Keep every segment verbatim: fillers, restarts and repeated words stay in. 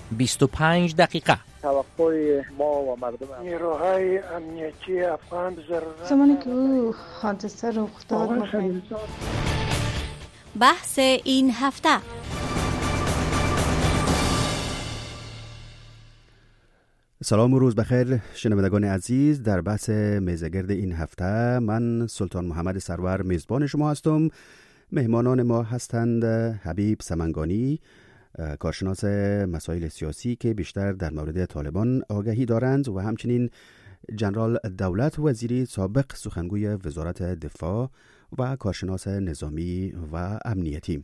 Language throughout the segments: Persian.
بیست و پنج دقیقه. توقع ما و مردم نیروهای امنیتی افغان ضرورت زمانی که او حادثه رخ داد بحث این هفته. سلام و روز بخیر شنوندگان عزیز. در بحث میزگرد این هفته من سلطان محمد سرور میزبان شما هستم. مهمانان ما هستند حبیب سمنگانی، کارشناس مسائل سیاسی که بیشتر در مورد طالبان آگاهی دارند، و همچنین جنرال دولت وزیری سابق سخنگوی وزارت دفاع و کارشناس نظامی و امنیتی.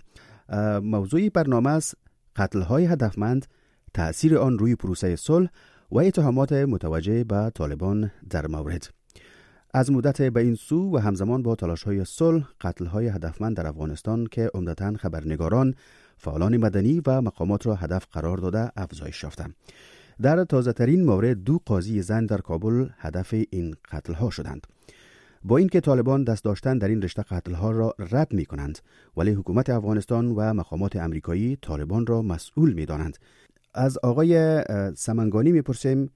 موضوع برنامه است قتل‌های هدفمند، تأثیر آن روی پروسه صلح و اتهامات متوجه به طالبان در مورد. از مدت به این سو و همزمان با تلاش‌های صلح، قتل‌های هدفمند در افغانستان که عمدتاً خبرنگاران، فعالان مدنی و مقامات را هدف قرار داده افزایش یافته. در تازه‌ترین مورد دو قاضی زن در کابل هدف این قتل‌ها شدند. با اینکه طالبان دست داشتن در این رشته قتل‌ها را رد می‌کنند، ولی حکومت افغانستان و مقامات آمریکایی طالبان را مسئول می‌دانند. از آقای سمنگانی می‌پرسیم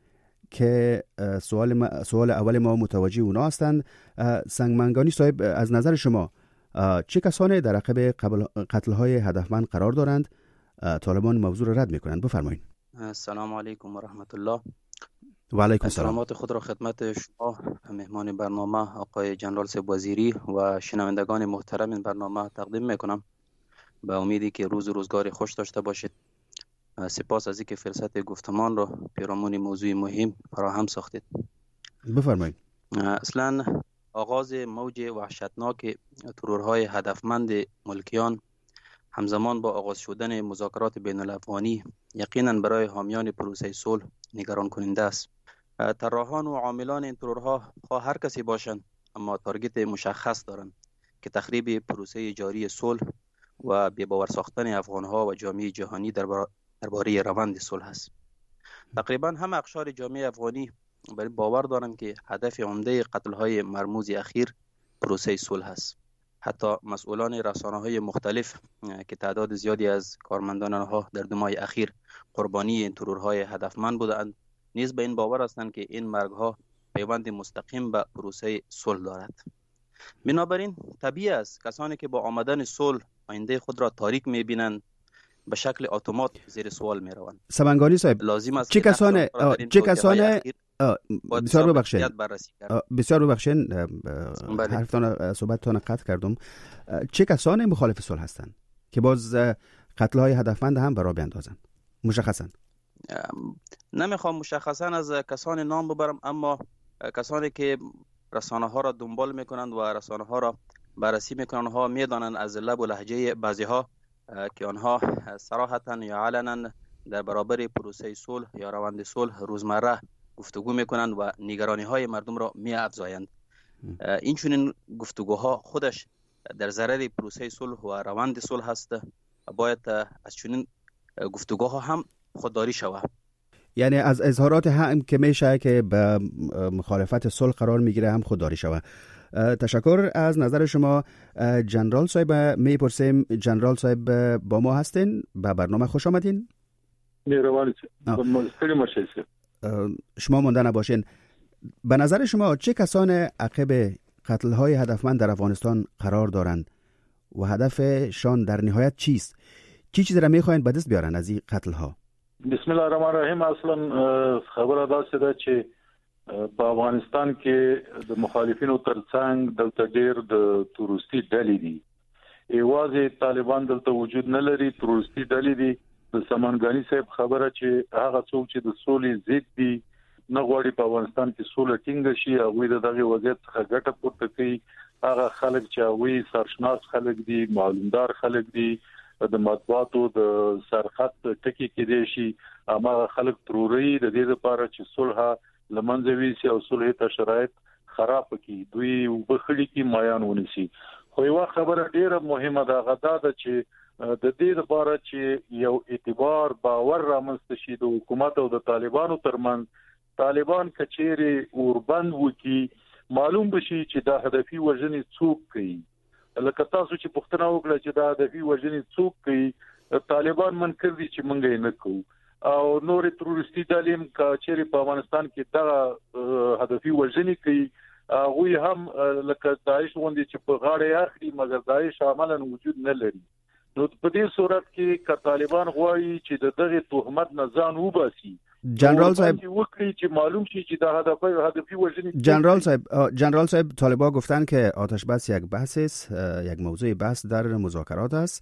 که سوال, ما، سوال اول ما متوجه اونا هستند. سمنگانی صاحب، از نظر شما چه کسانی در عقب قتل‌های هدفمند قرار دارند؟ طالبان موضوع را رد می‌کنند. بفرمایید. السلام علیکم و رحمت الله. و علیکم السلام. سلامات خود را خدمت شما مهمان برنامه آقای جنرال صاحب وزیری و شنوندگان محترم این برنامه تقدیم میکنم. به امیدی که روز و روزگار خوش داشته باشید. سپاس از اینکه فرصت گفتمان را پیرامون موضوع مهم فراهم ساختید. بفرمایید. اصلا آغاز موج وحشتناک ترورهای هدفمند ملکیان همزمان با آغاز شدن مذاکرات بین الافغانی یقینا برای حامیان پروسه صلح نگران کننده است. طراحان و عاملان این ترورها خواه هر کسی باشند، اما تارگت مشخص دارند که تخریب پروسه جاری صلح و بی‌باور ساختن افغانها و جامعه جهانی درباره روند صلح است. تقریبا هم اقشار جامعه افغانی بر باور دارند که هدف عمده قتل‌های مرموز اخیر پروسه صلح است. حتی مسئولان رسانه‌های مختلف که تعداد زیادی از کارمندان آنها در دو ماه اخیر قربانی این ترورهای هدفمند بودند، نیز به این باور هستند که این مرگ‌ها پیوند مستقیم به پروسه صلح دارد. بنابراین طبیعی است کسانی که با آمدن صلح آینده خود را تاریک می‌بینند به شکل اتومات زیر سوال می‌روند. سمنگانی صاحب، لازم است چه کسانه چه کسانه بسیار ببخشید بسیار ببخشید حرفتان صحبتتان قطع کردم. چه کسانی مخالف صلح هستند که باز قتل‌های هدفمند هم برای بیاندازند؟ مشخصاً نمیخوام مشخصاً از کسان نام ببرم، اما کسانی که رسانه ها را دنبال میکنند و رسانه ها را بررسی میکنند، ها میدانند از لب و لهجه بعضی ها که آنها صراحتاً یا علنا در برابر پروسه صلح یا روند صلح روزمره گفتگو میکنند و نگرانی های مردم را می افزایند. این چنین گفتگوها خودش در ضرر پروسه صلح و روند صلح است. باید از چنین گفتگوها هم خودداری شود. یعنی از اظهارات هم که میشه که به مخالفت صلح قرار میگیره هم خودداری شود. تشکر از نظر شما. جنرال صاحب میپرسیم، جنرال صاحب با ما هستین؟ به برنامه خوش آمدین. مهربانی شما. شما مونده نباشین. به نظر شما چه کسان عقب قتل‌های هدفمند در افغانستان قرار دارند و هدفشان در نهایت چیست؟ چی چیزی را میخواین به دست بیارن از این قتل‌ها؟ بسم الله الرحمن الرحیم. اصلا خبر داسې ده چې په افغانستان کې د مخالفینو ترڅنګ دلته ډېر د تروریستي ډلې دي. یوازې طالبان دلته وجود نه لري، تروریستي ډلې دي. د سمنګانی صاحب خبره چې هغه څوک چې د سولې ضد دي نه غواړي په افغانستان کې سوله ټینګه شي، هغوی د دغه وضعیت څخه ګټه پورته کوي. هغه خلک چې هغوی سرشناس خلک دي، معلومدار خلک دي، د مطبوعاتو د سرخط ټکی کې دي شي، هغه خلک تروري د دې لپاره چې صلح لمنځه ویسي او صلح ته شرایط خراب کړي، دوی وبخړي کې مایان ونیسي. خو یو خبره ډیره مهمه ده، غدا ده چې د دې لپاره چې یو اعتبار باور رامنځته شي د حکومت او د طالبانو ترمنځ، طالبان کچېری اوربند وکي، معلوم بشي چې دا هدفي وژنې څوک کوي. لکه تاسو چې پوښتنه وکړه چې دا هدفي وژنې څوک کوي، طالبان منکر دي چې مونږ یې نه کوو. او نور تروریستي ډلې کچېری په افغانستان کې دا هدفي وژنې کوي هغه هم لکه داعش غوندي چې په غاړه اخلي مګر داعش عملاً وجود نه لري. نو په دې صورت کې ک طالبان غواړي چې د دغه تهمت نه ځان وباسي. جنرال صاحب وکړي چې معلوم شي چې دا هدف هدفي وژنې. جنرال صاحب جنرال صاحب طالبان گفتن که آتش بس یک بحث است، یک موضوع بحث در مذاکرات است.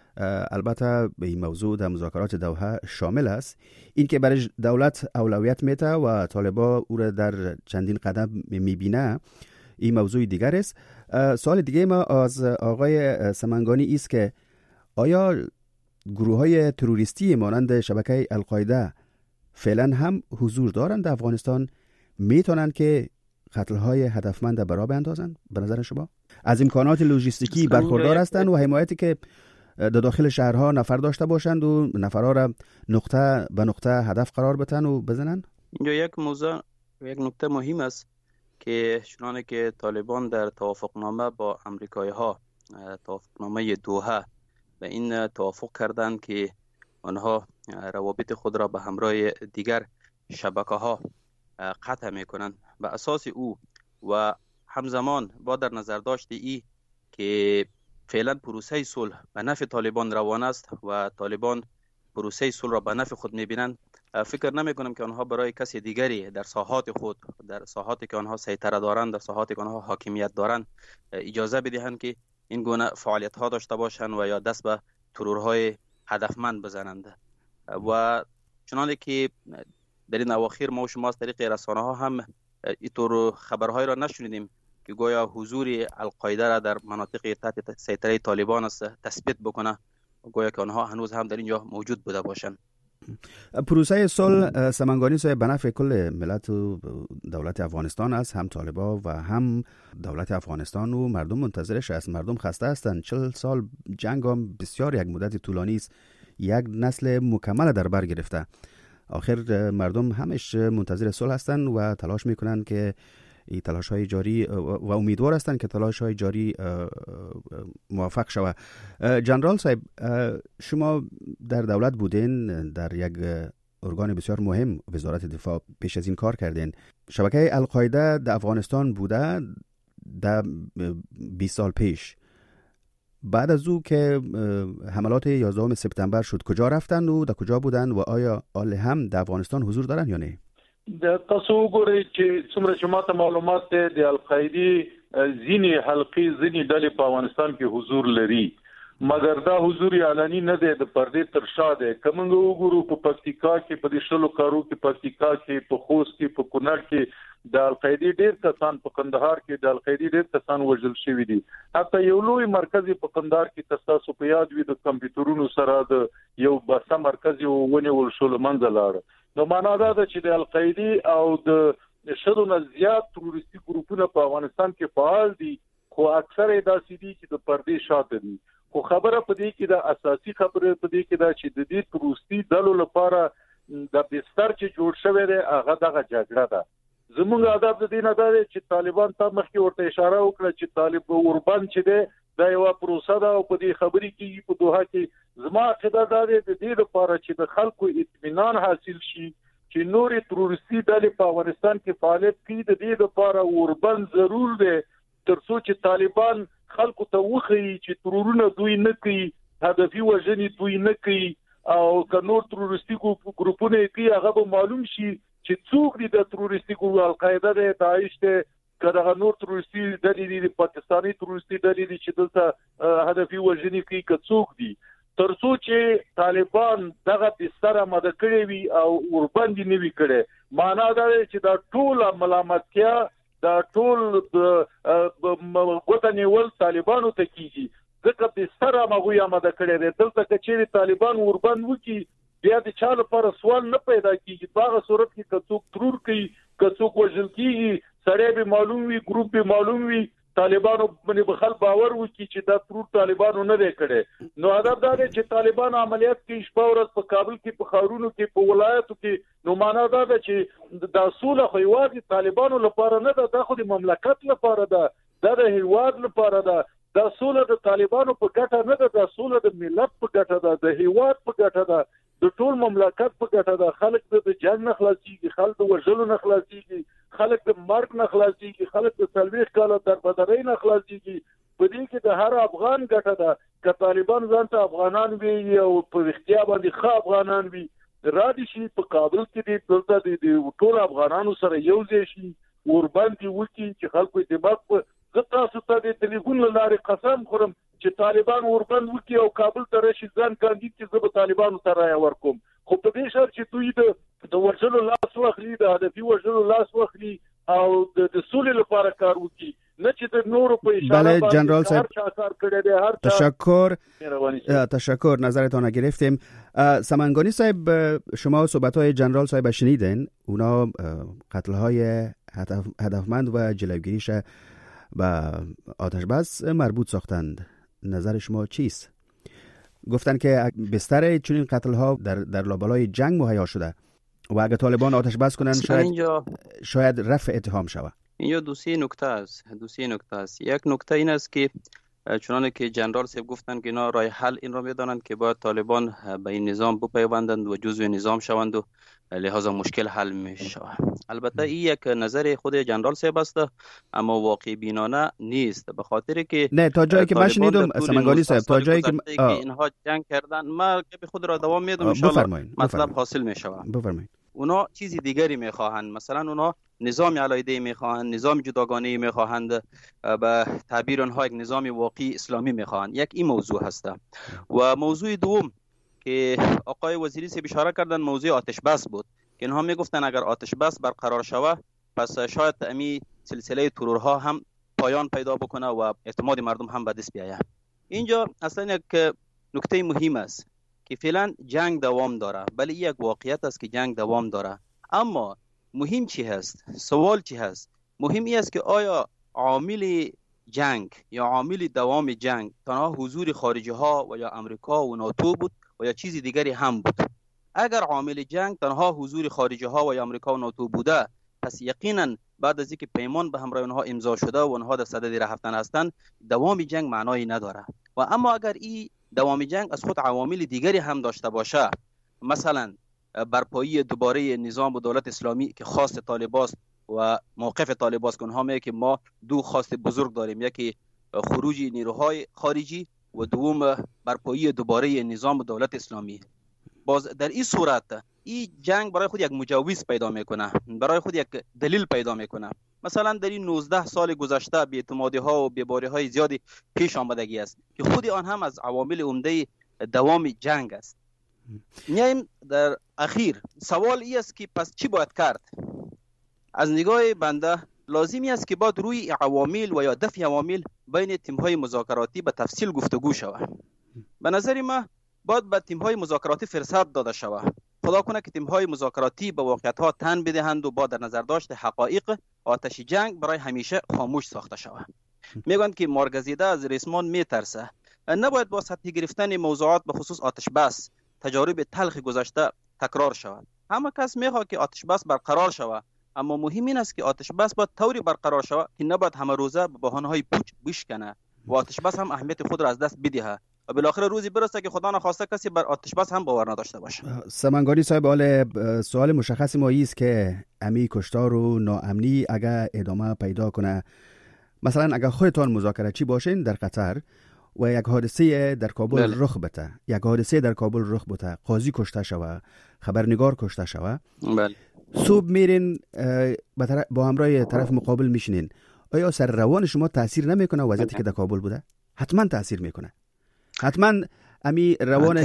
البته به این موضوع در مذاکرات دوحه شامل است. این که برای دولت اولویت میده و طالبان او را در چندین قدم میبینه این موضوع دیگر است. سوال دیگه ما از آقای سمنگانی است که آیا گروه‌های تروریستی مانند شبکه القاعده فعلا هم حضور دارند در افغانستان؟ میتونند که قتل‌های هدفمند برا بیندازند به نظر شما؟ از امکانات لوجستیکی برخوردار هستند و حمایتی که در داخل شهرها نفر داشته باشند و نفرها را نقطه به نقطه هدف قرار بدن و بزنن؟ اینجا یک موضوع یک نکته مهم است که چنانه که طالبان در توافقنامه با امریکایی‌ها توافقنامه دوحه به این توافق کردند که آنها روابط خود را به همراه دیگر شبکه‌ها قطع می‌کنند. به اساس او و همزمان با در نظر داشت ای که فعلا پروسه صلح به نفع طالبان روان است و طالبان پروسه صلح را به نفع خود می‌بینند، فکر نمی‌کنم که آنها برای کسی دیگری در ساحات خود، در ساحاتی که آنها سیطره دارند، در ساحاتی که آنها حاکمیت دارند اجازه بدهند که این گونه فعالیت ها داشته باشند و یا دست به ترورهای هدفمند بزنند. و چنانه که در این اواخر ما و شما از طریق رسانه ها هم اینطور خبرهای را نشنیدیم که گویا حضور القاعده را در مناطق تحت سیطره طالبان است تثبیت بکنه، گویا که آنها هنوز هم در اینجا موجود بوده باشند. پروسه صلح سمنگانی صاحب به نفع کل ملت و دولت افغانستان است، هم طالبان و هم دولت افغانستان و مردم منتظرش است. مردم خسته هستند. چهل سال جنگ هم بسیار یک مدت طولانی است، یک نسل مکمل در بر گرفته. آخر مردم همش منتظر صلح هستند و تلاش میکنند که این تلاش های جاری و امیدوار هستند که تلاش های جاری موفق شود. جنرال صاحب، شما در دولت بودین، در یک ارگان بسیار مهم وزارت دفاع پیش از این کار کردین. شبکه القاعده در افغانستان بوده در بیست سال پیش. بعد از او که حملات یازدهم سپتامبر شد کجا رفتن و در کجا بودن و آیا آل هم در افغانستان حضور دارن یا نه؟ د تاسو وګورئ چې څومره چې ماته معلومات ده د القاعده ځینې حلقې ځینې ډلې په افغانستان کې حضور لري، مګر دا حضور اعلاني نه دی، د پردې تر شا دی. که موږ وګورو په پکتیکا کې په دې شلو کارو کې، پکتیکا کې، په خوست کې، په کونړ کې د القاعده ډېر کسان، په کندهار کې د القاعده ډېر کسان وژل شوي دي. حتی یو لوی مرکز په کندهار کې تاسو په یاد وي د کمپیوټرونو سره د یو بسا مرکز یو ونیول شو لمنځه لاړ. نو معنا دا ده چې د القاعده او د شلو نه زیات تروریستي ګروپونه په افغانستان کې فعال دي، خو اکثر یې داسې دي چې د پردې شاته دي. خو خبره په دې کې د اساسي خبره په دې کې دا چې د دې تروریستي ډلو لپاره د بستر چې جوړ شوی دی هغه دغه جګړه ده. زموږ هدف د دې نه دی چې طالبان ته مخکې ورته اشاره وکړه چې طالب اوربند چې دی دا یو پروسه ده او په دې خبرې کې په دوحه کې زما عقیده دا دی د دې لپاره چې د خلکو اطمینان حاصل شي چې نورې تروریستي ډلې په افغانستان کې فعالیت کوي. د دې لپاره اوربند ضرور دی تر څو چې طالبان خلکو ته وښيي چې ترورونه دوی نه کوي، هدفي وژنې دوی نه کوي، او که نور تروریستي ګروپونه کوي هغه به معلوم شي چې څوک دي د تروریستي ګروپ، القاعده دی، داعش دی، که دغه نور تروریستي ډلې دي، پاکستاني تروریستي ډلې دي چې دلته هدفي وژنې کوي، که څوک دي، تر څو چې طالبان دغه بستر آماده کړی وي او اوربند نه وي کړی، معنا دا دی چې دا ټول ملامتیا، دا ټول ګوته نیول طالبانو ته کیږي، ځکه بستر هغوی آماده کړی دی. دلته که چیرې طالبان اوربند وکړي بیا د چا لپاره سوال نه پیدا کیږي. په هغه صورت کې که څوک ترور کوي، که څوک وژل کیږي، سړی به معلوم وي، ګروپ به معلوم وي، طالبانو باندې به خلک باور وکړي چې دا ترور طالبانو نه دی کړی. نو هدف دا دی چې طالبان عملیات کوي شپه ورځ په کابل کې، په ښارونو کې، په ولایتو کې. نو معنا دا ده چې دا سوله خو یوازې طالبانو لپاره نه ده، دا خو د مملکت لپاره ده، دا د هیواد لپاره ده. دا سوله د طالبانو په ګټه نه ده، دا سوله د ملت په ګټه ده، د هیواد په ګټه ده. د ټول مملکت په ګټه ده. خلک د جنگ نه خلاصيږي، خلک د وژلو نه خلاصيږي، خلک د مرګ نه خلاصيږي، خلک د څلويخ کاله تر بدرۍ نه خلاصيږي. په دې کې د هر افغان ګټه ده چې طالبان ځان ته افغانان وي او په اختیار باندې ښه افغانان وي، رادي شي په کابل کې دې دلته د ټول افغانانو سره یو ځای شي، ورباندې وکړي چې خلکو اتفاق په زه تاسو ته د ټلیفون له لارې قسم خورم چې طالبان وربند وکړي او کابل ته راشي ځان کاندید چې زه به طالبانو ته رایه ورکوم. خو په دې شرط چې دوی د د وژلو لاس واخلي، د هدفي وژلو لاس واخلي او د سولې لپاره کار وکړي، نه چې د نورو په اشاره بله جنرال صاحب صاحب تشکر تشکر نظرتان گرفتیم. سمنگانی صاحب شما صحبت‌های جنرال صاحب شنیدین، اونا قتل‌های هدفمند و جلوگیریش با آتش بس مربوط ساختند. نظر شما چیست؟ گفتن که بستر چنین قتل‌ها در در لابلای جنگ مهیا شده و اگه طالبان آتش بس کنن شاید اینجا... شاید رفع اتهام شود. اینجا دو سه نکته است دو سه نکته است. یک نکته این است که چنانه که جنرال صاحب گفتند که اینا راه حل این را میدانند که باید طالبان به این نظام بپیوندند و جزو نظام شوند و لحاظا مشکل حل می شود. البته این یک نظر خود جنرال صاحب است اما واقع بینانه نیست، به خاطر که نه تا جایی که من شنیدم سمنگانی صاحب تا جایی که اینها جنگ کردن ما که خود را دوام میدم ان شاء الله مطلب حاصل می شود. بفرمایید. اونا چیزی دیگری میخواهند، مثلا اونا نظام علایده میخواهند، نظام جداگانه میخواهند، به تعبیر آنها یک نظام واقعی اسلامی میخواهند. یک این موضوع هست. و موضوع دوم که آقای وزیری سے اشاره کردن موضوع آتش بس بود که اینها میگفتن اگر آتش بس برقرار شود پس شاید امی سلسله ترورها هم پایان پیدا بکنه و اعتماد مردم هم به دست بیاید. اینجا اصلا یک نکته مهم است که فعلا جنگ دوام داره، ولی یک واقعیت است که جنگ دوام داره. اما مهم چی هست؟ سوال چی هست؟ مهم این است که آیا عامل جنگ یا عامل دوام جنگ تنها حضور خارجی ها و یا امریکا و ناتو بود و یا چیزی دیگری هم بود؟ اگر عامل جنگ تنها حضور خارجی ها و یا امریکا و ناتو بوده، پس یقینا بعد از اینکه پیمان به همراه اونها امضا شده و اونها در صدد رفتن هستند دوام جنگ معنایی نداره. و اما اگر این دوام جنگ از خود عوامل دیگری هم داشته باشه، مثلا برپایی دوباره نظام و دولت اسلامی که خواست طالباست و موقف طالباست که اونها میگه که ما دو خواست بزرگ داریم، یکی خروج نیروهای خارجی و دوم برپایی دوباره نظام و دولت اسلامی. باز در این صورت این جنگ برای خود یک مجوز پیدا میکنه، برای خود یک دلیل پیدا میکنه. مثلا در این نوزده سال گذشته بی‌اعتمادی ها و بی‌باری های زیادی پیش آمدگی است که خود آن هم از عوامل عمده دوام جنگ است. میایم در اخیر سوال ای است که پس چی باید کرد؟ از نگاه بنده لازمی است که باید روی عوامل و یا دفع عوامل بین تیم‌های مذاکراتی به تفصیل گفتگو شود. به نظر ما باید به تیم‌های مذاکراتی فرصت داده شود. خدا کنه که تیم‌های مذاکراتی به واقعیت‌ها تن بدهند و با در نظر داشت حقایق آتش جنگ برای همیشه خاموش ساخته شود. میگویند که مارگزیده از ریسمان میترسه. نباید با سطحی گرفتن موضوعات به خصوص آتش بس تجارب تلخ گذشته تکرار شود. همه کس میخواد که آتش بس برقرار شود، اما مهم این است که آتش بس باید طوری برقرار شود که نباید همه روزه به بهانه‌های پوچ بشکنه و آتش بس هم اهمیت خود را از دست بدهد و بالاخره روزی برسه که خدا نخواسته کسی بر آتش بس هم باور نداشته باشه. سمنگانی صاحب، حال سوال مشخص ما است که امی کشتار و ناامنی اگر ادامه پیدا کنه، مثلا اگر خودتان مذاکره‌چی باشین در قطر و یک حادثه در کابل بله. رخ بده، یک حادثه در کابل رخ بده، قاضی کشته شوه، خبرنگار کشته شوه، بله. صبح میرین با همراه طرف مقابل میشینین، آیا سر روان شما تاثیر نمیکنه وضعیتی که در کابل بوده؟ حتما تاثیر میکنه. حتما امی روان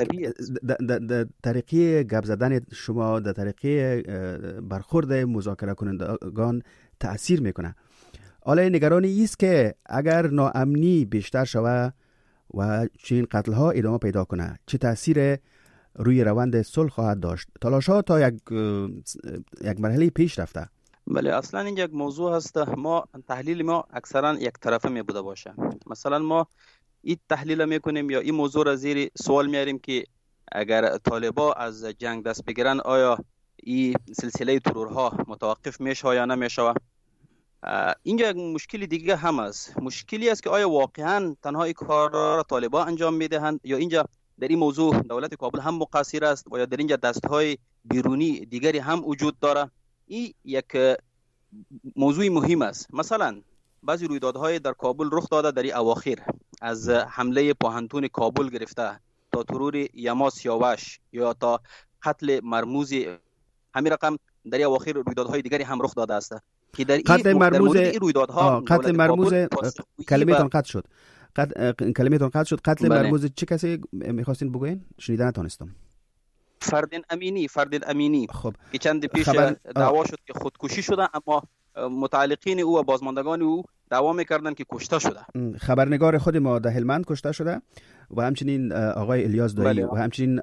در طریقی گپ زدن شما، در طریقی برخورد مذاکره کنندگان تاثیر میکنه. حالا نگرانی است که اگر ناامنی بیشتر شوه و چنین قتل ها ادامه پیدا کنه، چه تاثیر روی روند صلح خواهد داشت؟ تلاش ها تا یک یک مرحله پیش رفته. بله، اصلا این یک موضوع هست. ما تحلیل ما اکثرا یک طرفه می بوده باشه. مثلا ما این تحلیل میکنیم یا این موضوع را زیر سوال میاریم که اگر طالبا از جنگ دست بگیرن آیا این سلسله ترورها متوقف میشه یا نمیشه؟ اینجا یک مشکلی دیگه هم است. مشکلی است که آیا واقعا تنها این کار را طالبا انجام میدهند یا اینجا در این موضوع دولت کابل هم مقصر است و یا در اینجا دستهای بیرونی دیگری هم وجود داره. این یک موضوع مهم است. مثلا بعضی رویدادهای در کابل رخ داده در این اواخر، از حمله پاهنتون کابل گرفته تا ترور یما سیاوش یا تا قتل مرموز، همین رقم در این اواخر رویدادهای دیگری هم رخ داده است که در قتل مرموز این رویدادها قتل مرموز کلمه‌تون قطع شد. قد... کلمه‌تون قطع شد. قتل بله. مرموز چه کسی می‌خواستین بگوین؟ شنیدن نتونستم. فردین امینی فردین امینی خب که چند پیش خبر... دعوا شد که خودکشی شده، اما متعلقین او و بازماندگان او دعوا می‌کردند که کشته شده. خبرنگار خود ما در هلمند کشته شده و همچنین آقای الیاس دایی بله. و همچنین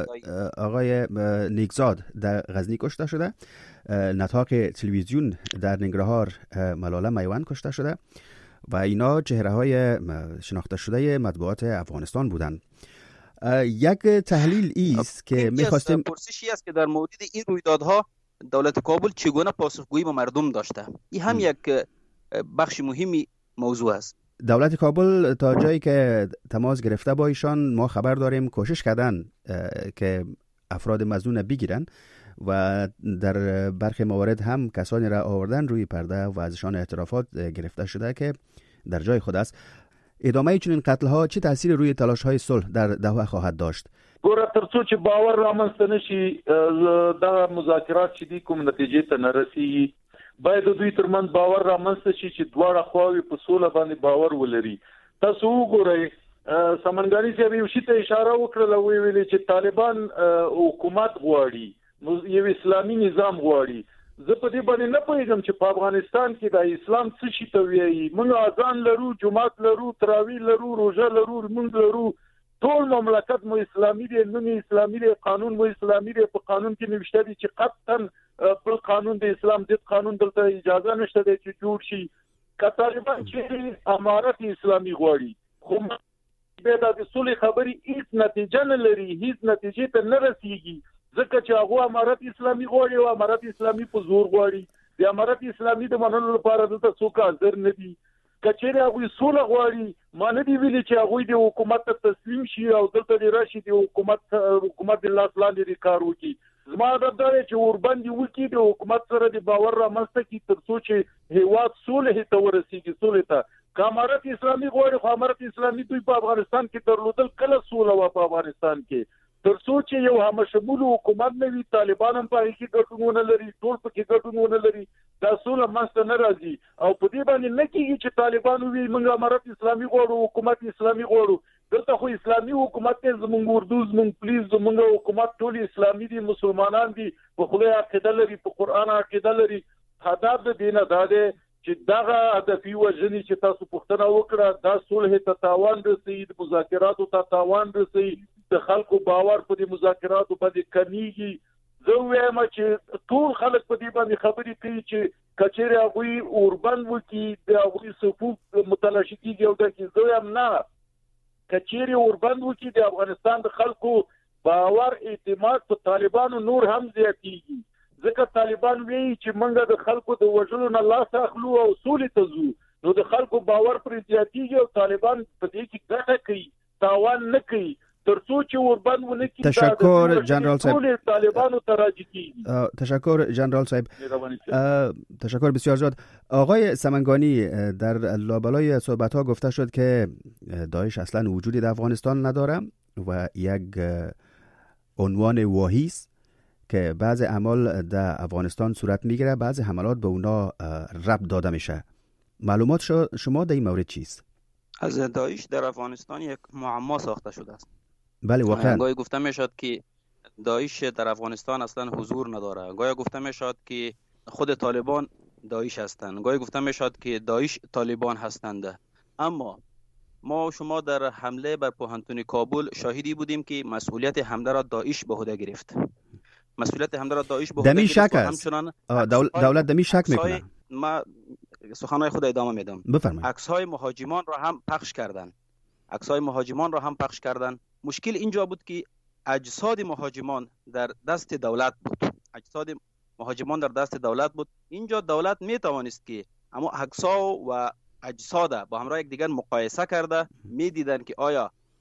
آقای نیکزاد در غزنی کشته شده. نطاق تلویزیون در ننگرهار ملاله میوند کشته شده و اینا چهره‌های شناخته شده مطبوعات افغانستان بودند. یک تحلیل است که می‌خواستیم پرسشی است که در مورد این رویدادها دولت کابل چگونه پاسخگویی به مردم داشته. این هم یک بخش مهمی موضوع است. دولت کابل تا جایی که تماس گرفته با ایشان ما خبر داریم کوشش کردن که افراد مظنون بگیرن و در برخی موارد هم کسانی را آوردن روی پرده و ازشان اعترافات گرفته شده که در جای خود است. ادامه چنین قتل ها چه تأثیر روی تلاش های صلح در دوحه خواهد داشت؟ ګوره تر څو چې باور رامنځته نشي دا مذاکرات چې دي کوم نتیجې ته نه رسیږي، باید دوی ترمنځ باور رامنځته شي چې دواړه خواوې په سوله باندې باور ولري. تاسو وګورئ سمنګانی صاحب یو شي ته اشاره وکړه، وی ویلي چې طالبان حکومت غواړي، یو اسلامي نظام غواړي. زه په دې باندې نه پوهیږم چې په افغانستان کې د اسلام څه شي ته وایي. موږ اذان لرو، جمعات لرو، تراویح لرو، روزه لرو، موږ لرو، ټول مملکت مو اسلامي دی، نوم اسلامي دی، قانون مو اسلامي دی. په قانون کې نوشته دي چې قطعا بل قانون د اسلام د قانون دلته اجازه نشته دی چې جوړ شي. که طالبان چې امارت اسلامي غواړي، خو به د صلح خبري هیڅ نتیجه نه لري، هیڅ نتیجې ته نه رسیږي، ځکه چې هغه امارت اسلامي غواړي او امارت اسلامي په زور غواړي. د امارت اسلامي د منلو لپاره دلته څوک حاضر نه دي. کچېره هغه سوله غواړي، ما نه دی ویلي چې هغه د حکومت ته تسلیم شي او دلته د راشي د حکومت حکومت د لاس لاندې کار وکړي. زما د دې چې اوربند وکړي د حکومت سره د باور رامنځته کی تر څو چې هیواد سوله ته ورسیږي. سوله ته که امارت اسلامي غواړي، خو امارت اسلامي دوی په افغانستان کې درلودل کله سوله و په افغانستان کې، تر څو چې یو همشمول حکومت نه وي، طالبان هم په کې ګټونه لري، ټول په کې ګټونه لري، دا سوله منځته نه راځي. او په دې باندې نه کېږي چې طالبان وي موږ امارت اسلامي غواړو، حکومت اسلامي غواړو. دلته خو اسلامي حکومت دی، زموږ اردو، زموږ پولیس، زموږ حکومت ټول اسلامي دي، مسلمانان دي، په خدای عقیده لري، په قرآن عقیده لري. هدف د دې نه دا دی چې دغه هدفي وژنې چې تاسو پوښتنه وکړه دا صلح ته تاوان رسوي، د مذاکراتو ته تاوان رسوي، د خلکو باور په دې مذاکراتو باندې کمیږي. زه وایم چې ټول خلک په دې باندې خبرې کوي چې کچېرې هغوی اوربند وکړي، د هغوی صفوف متلاشي کېږي او داسې. زه وایم نه، کچېرې اوربند وکړي د افغانستان د خلکو باور اعتماد په طالبانو نور هم زیاتېږي. ځکه طالبان وایي چې موږ د خلکو د وژلو نه لاس اخلو او سولې ته ځو، نو د خلکو باور پرې زیاتېږي او طالبان په دې کې ګټه کوي، تاوان نه کوي. تر څو چې اوربند ونه کړي تشکر جنرال صاحب، طالبانو تراجع کیږي. تشکر جنرال صاحب، تشکر بسیار زیاد. آقای سمنگانی، در لابلای صحبت ها گفته شد که داعش اصلا وجودی در افغانستان نداره و یک عنوان واهی است که بعض اعمال در افغانستان صورت میگیره، بعض حملات به اونا ربط داده میشه. معلومات شما در این مورد چیست؟ از داعش در افغانستان یک معما ساخته شده است. بله واقعا. گاهی گفته میشد که داعش در افغانستان اصلا حضور نداره، گاهی گفته میشد که خود طالبان داعش هستند، گاهی گفته میشد که داعش طالبان هستند. اما ما شما در حمله بر پوهنتون کابل شاهدی بودیم که مسئولیت حمله را داعش به عهده گرفت. مسئولیت حمله را داعش به عهده گرفت. همچنان دولت دمی شک میکنه. ما سخنهای خود ادامه میدم. بفرمایید. عکس‌های مهاجمان را هم پخش کردند. عکس‌های مهاجمان را هم پخش کردند. مشکل اینجا بود که اجساد مهاجمان در دست دولت بود. اجساد مهاجمان در دست دولت بود. اینجا دولت میتوانست که اما عکس‌ها و اجساد با همراه یک دیگر مقایسه کرده میدیدن که آیا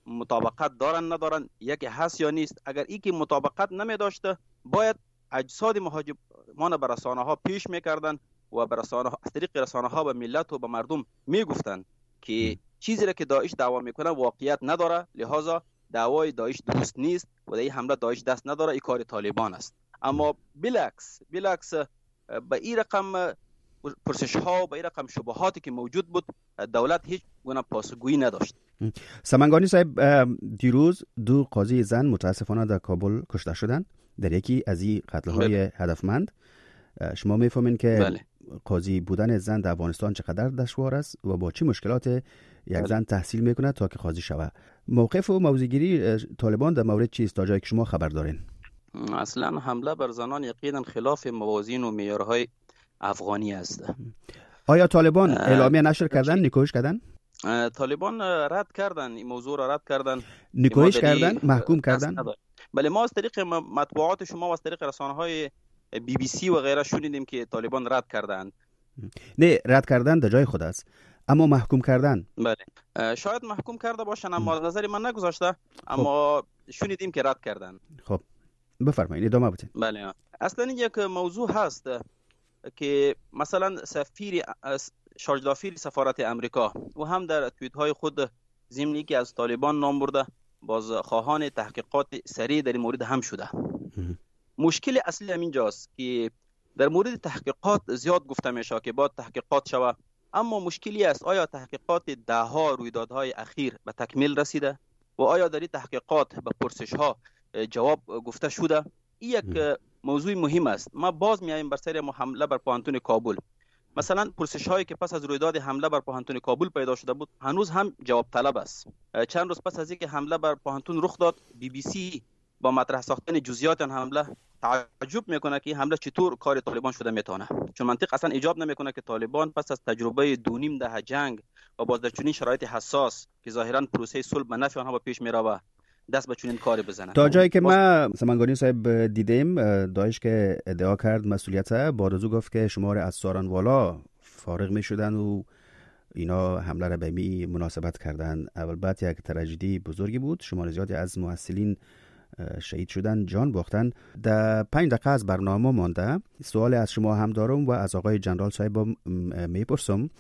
مطابقت دارن ندارن، یکی هست یا نیست. اگر ای که مطابقت نمی داشته باید اجساد مهاجمان به رسانه ها پیش میکردن و به رسانه ها از طریق رسانه ها به ملت و به مردم میگفتن که چیزی را که داعش دعوا میکنه واقعیت نداره، لحاظا دعوای داعش درست نیست و در این حمله داعش دست نداره، این کار طالبان است. اما بالعکس بالعکس به این رقم پرسش ها و به این رقم شبهاتی که موجود بود دولت هیچ گونه پاسخگویی نداشت. سمنگانی صاحب، دیروز دو قاضی زن متاسفانه در کابل کشته شدند در یکی از این قتل های هدفمند. شما میفهمین که بله. قاضی بودن زن در افغانستان چقدر دشوار است و با چه مشکلات یک بله. زن تحصیل میکنه تا که قاضی شود. موقف و موضع‌گیری طالبان در مورد چیست تا جایی که شما خبر دارین؟ اصلا حمله بر زنان یقینا خلاف موازین و معیارهای افغانی است. آیا طالبان اعلامیه نشر کردن، نیکویش کردن؟ طالبان رد کردن، این موضوع را رد کردن، نیکویش کردن، محکوم کردن. بله، ما از طریق مطبوعات شما و از طریق رسانه‌های بی بی سی و غیره شنیدیم که طالبان رد کردن. نه، رد کردن در جای خود است، اما محکوم کردن. بله، شاید محکوم کرده باشن اما نظری من نگذاشته، اما خب. شنیدیم که رد کردن. خب بفرمایید، ادامه بدین. بله، اصلا یک موضوع هست که مثلا سفیر شارژ سفارت امریکا و هم در توییت های خود ضمنی که از طالبان نام برده باز خواهان تحقیقات سریع در این مورد هم شده. مشکل اصلی همین جاست که در مورد تحقیقات زیاد گفته میشه که باید تحقیقات شود، اما مشکلی است آیا تحقیقات ده ها رویدادهای اخیر به تکمیل رسیده و آیا در این تحقیقات به پرسش ها جواب گفته شده؟ این یک موضوع مهم است. ما باز میایم بر سر حمله بر پوهنتون کابل. مثلا پرسش هایی که پس از رویداد حمله بر پوهنتون کابل پیدا شده بود هنوز هم جواب طلب است. چند روز پس از اینکه حمله بر پوهنتون رخ داد، بی بی سی با مطرح ساختن جزئیات آن حمله تعجب میکنه که حمله چطور کار طالبان شده میتونه، چون منطق اصلا ایجاب نمیکنه که طالبان پس از تجربه دو نیم دهه جنگ و باز در چنین شرایط حساس که ظاهرا پروسه صلح به نفع آنها با پیش میره دست به چنین کاری بزنن. تا جایی که ما سمنگانی صاحب دیدیم، داعش که ادعا کرد مسئولیت بعد از او گفت که شمار از سارنوالا فارغ میشدن و اینا حمله را به می مناسبت کردن. اول بعد یک تراژدی بزرگی بود، شمار زیادی از محصلین شهید شدن، جان باختن. در پنج دقیقه از برنامه مانده، سوال از شما هم دارم و از آقای جنرال صاحب میپرسم.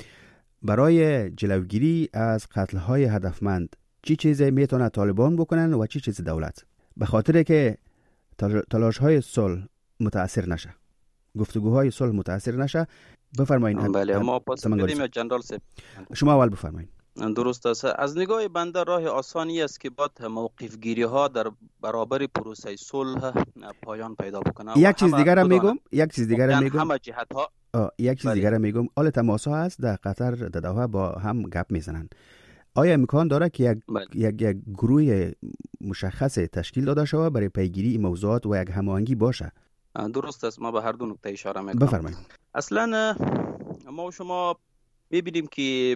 برای جلوگیری از قتل‌های هدفمند چی چیزی میتونه طالبان بکنن و چی چیز دولت، به خاطر که تلاش‌های صلح متاثر نشه، گفتگوهای صلح متاثر نشه؟ بفرمایید. بله، ما پاس بدیم جنرال صاحب. شما اول بفرمایید. درست است. از نگاه بنده راه آسانی است که باید موقف گیری ها در برابر پروسه صلح پایان پیدا بکنه. یک چیز دیگر هم میگم، یک چیز دیگر هم میگم. همه جهت ها یک چیز دیگر هم میگم. آل تماس ها هست در قطر، در دوحه با هم گپ میزنن. آیا امکان داره که یک یک یک گروه مشخص تشکیل داده شود برای پیگیری این موضوعات و یک هماهنگی باشه؟ درست است. ما به هر دو نکته اشاره میکنم. بفرمایید. اصلا ما شما ببینیم که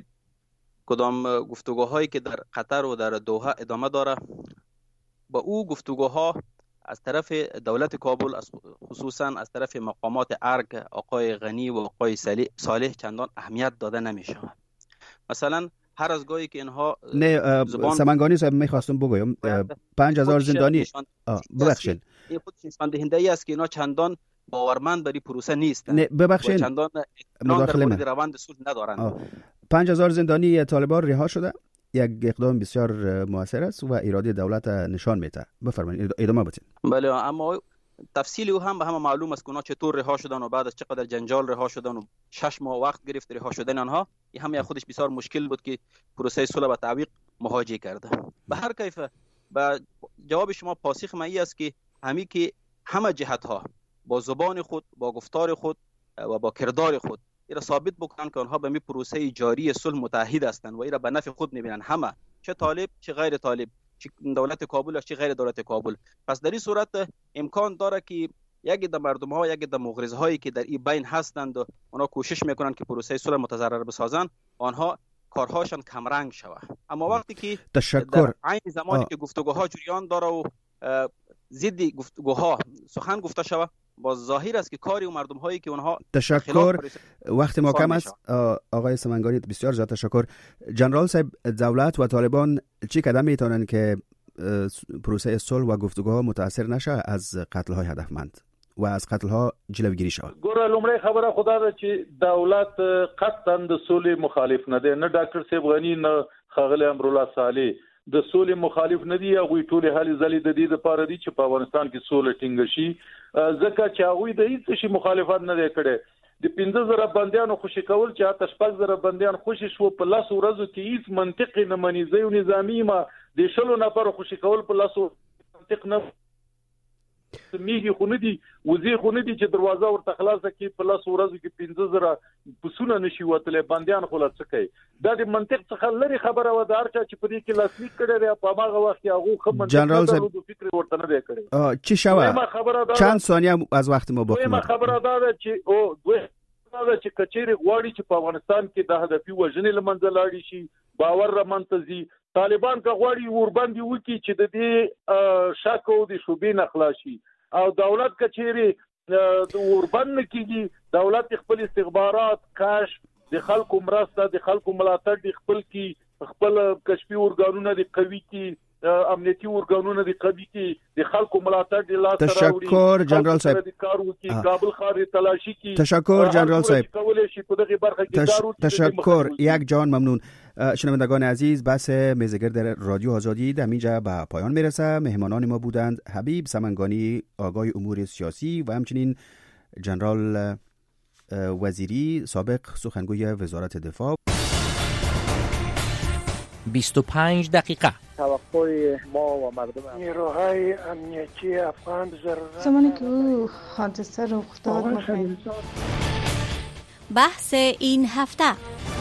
کدام گفتگوهایی که در قطر و در دوحه ادامه داره، با او گفتگوها از طرف دولت کابل خصوصا از طرف مقامات ارگ آقای غنی و آقای صالح چندان اهمیت داده نمیشه. مثلا هر از گاهی که اینها نه زبان... سمنگانی صاحب میخواستم بگویم پنج هزار زندانی ببخشید، این خودش نشان دهنده ای است که اینا چندان باورمند بری پروسه نیست. نه ببخشید، چندان مداخله در روند صلح ندارند. پنج هزار زندانی طالبان رها شده، یک اقدام بسیار موثر است و اراده دولت نشان میده. بفرمایید، ادامه بدید. بله، اما تفصیلی او هم به همه معلوم است که اونا چطور رها شدن و بعد از چقدر جنجال رها شدن و شش ماه وقت گرفت رها شدن آنها. این هم خودش بسیار مشکل بود که پروسه صلح به تعویق مهاجه کرده. به هر کیف با جواب شما پاسخ من است که همین که همه جهت ها با زبان خود، با گفتار خود و با کردار خود ایرا ثابت بکنن که آنها به می پروسه جاری صلح متحد هستند و ایرا به نفع خود میبینن، همه، چه طالب چه غیر طالب، چه دولت کابل چه غیر دولت کابل. پس در این صورت امکان داره که یکی در مردم ها یکی در مغرض هایی که در این بین هستند و آنها کوشش میکنن که پروسه صلح متضرر بسازن، آنها کارهاشان کمرنگ شوه. اما وقتی که تشکر در عین زمانی آه. که گفتگوها جریان داره و ضد گفتگوها سخن گفته شوه، با ظاهر است که کاری و مردم هایی که اونها تشکر. وقت ما کم است آقای سمنگانی، بسیار زیاد تشکر. جنرال صاحب، دولت و طالبان چی قدم میتونن که پروسه صلح و گفتگوها متاثر نشه از قتل های هدفمند و از قتل ها جلوگیری شود؟ ګوره لومړی خبره خدا ده چې دولت قطعا د سولې مخالف نه دی، نه ډاکټر صاحب غنی نه ښاغلی امرالله صالح د سولې مخالف نه دي. هغوی ټولې هلې ځلې د دې دپاره دي چې په افغانستان کې سوله ټینګه شي، ځکه چې هغوی د هېڅ شي مخالفت نه دی کړی. د پنځه زره بندیانو خوشي کول چې حتی شپږ زره بندیان خوشي شو په لسو ورځو کې هېڅ منطق نه مني. زه یو نظامي ما د شلو نفرو خوشي کول په لسو منطق نه میږي، خو نه دي وزې خو نه دي چې دروازه ورته خلاصه کړي په لسو ورځو کې پنځه زره پسونه نشي وتلی، بندیان خو لا څه کوي. دا د منطق څخه لرې خبره وه. د هر چا چې په دې کې لاسلیک کړی دی په هماغه وخت کې هغو ښه منطق نه درلود، فکر ورته نه دی کړی. چی شوه؟ چند ثانیه از وقت ما باقی مونده. خبره دا ده چې او دوی دا ده چې کچېرې غواړي چې په افغانستان کې د هدفي وژنې له منځه لاړې شي، باور رامنځته ځي. طالبان که غواړي ورباندې وکړي چې د دې شک او د شبهې نه خلاص شي، او دولت کچېرې وربند نه کېږي، دولت خپل استخبارات، کشف، د خلکو مرسته، د خلکو ملاتړ د خپل کې خپل کشفي ارګانونه د قوي کې، امنیتي ارګانونه د قوي کې د خلکو ملاتړ د لاس راوړي. تشکر جنرال صاحب. کابل ښار تلاشي کې. تشکر جنرال صاحب. کولای شي په دغه برخه کې کار وکړي. تشکر یک جان ممنون. شنوندگان عزیز، بحث میزگرد رادیو آزادی در اینجا به پایان میرسه. مهمانان ما بودند حبیب سمنگانی، آگاه امور سیاسی، و همچنین جنرال وزیری، سابق سخنگوی وزارت دفاع. بیست و پنج دقیقه. توقع ما و مردم نیروهای امنیتی افغان ضرورت زمانی که او حادثه رخ داد. بحث این هفته